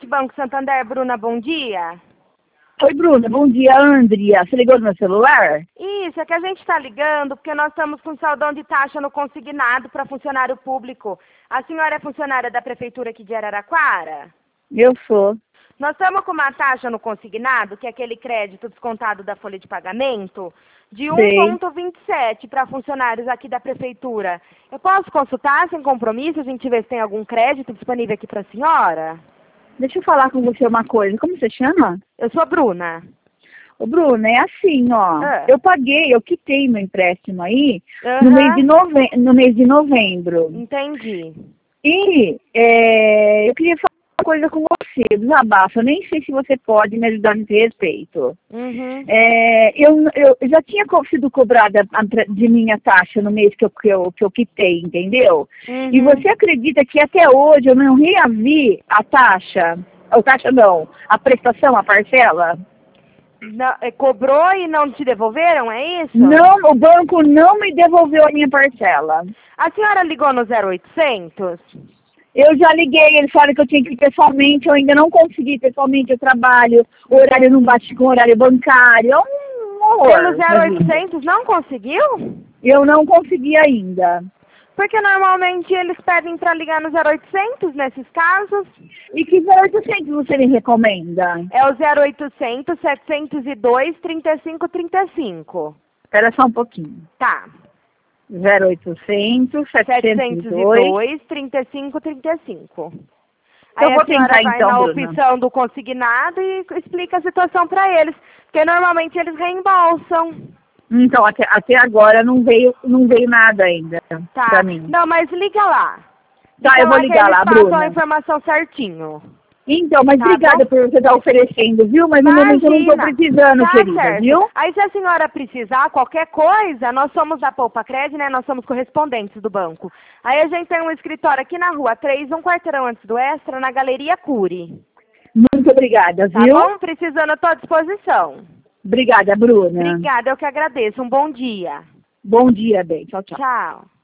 Banco Santander, Bruna, bom dia. Oi, Bruna, bom dia, Andrea. Você ligou no meu celular? Isso, é que a gente está ligando porque nós estamos com saldão de taxa no consignado para funcionário público. A senhora é funcionária da prefeitura aqui de Araraquara? Eu sou. Nós estamos com uma taxa no consignado, que é aquele crédito descontado da folha de pagamento, de 1,27 para funcionários aqui da prefeitura. Eu posso consultar sem compromisso, a gente vê se tem algum crédito disponível aqui para a senhora? Deixa eu falar com você uma coisa. Como você chama? Eu sou a Bruna. Ô, Bruna, é assim, ó. Eu quitei meu empréstimo aí no mês de novembro. Entendi. E eu queria falar uma coisa com você, desabafo. Eu nem sei se você pode me ajudar nesse respeito. Uhum. Eu já tinha sido cobrada de minha taxa no mês que eu quitei, entendeu? Uhum. E você acredita que até hoje eu não reavi a taxa? A prestação, a parcela? Não, cobrou e não te devolveram, é isso? Não, o banco não me devolveu a minha parcela. A senhora ligou no 0800? Eu já liguei, eles falaram que eu tinha que ir pessoalmente, eu ainda não consegui ir pessoalmente, eu trabalho, o horário não bate com o horário bancário, é um horror. Pelo 0800 não conseguiu? Eu não consegui ainda. Porque normalmente eles pedem para ligar no 0800 nesses casos. E que 0800 você me recomenda? É o 0800 702 3535. Espera só um pouquinho. Tá. 0800 702 3535. Eu vou tentar vai então, na Bruna. opção do consignado e explica a situação para eles. Porque normalmente eles reembolsam. Então, até agora não veio nada ainda pra mim. Não, mas liga lá. Tá, eu vou ligar lá, Bruna. Eles passam a informação certinho. Então, mas obrigada por você estar oferecendo, viu? Mas no momento eu não estou precisando, querida, certo. viu? Aí se a senhora precisar, qualquer coisa, nós somos da Poupa Cred, né? Nós somos correspondentes do banco. Aí a gente tem um escritório aqui na rua 3, um quarteirão antes do Extra, na Galeria Cury. Muito obrigada, Tá viu? bom? Precisando, eu estou à disposição. Obrigada, Bruna. Obrigada, eu que agradeço. Um bom dia. Bom dia, bem. Tchau, tchau. Tchau.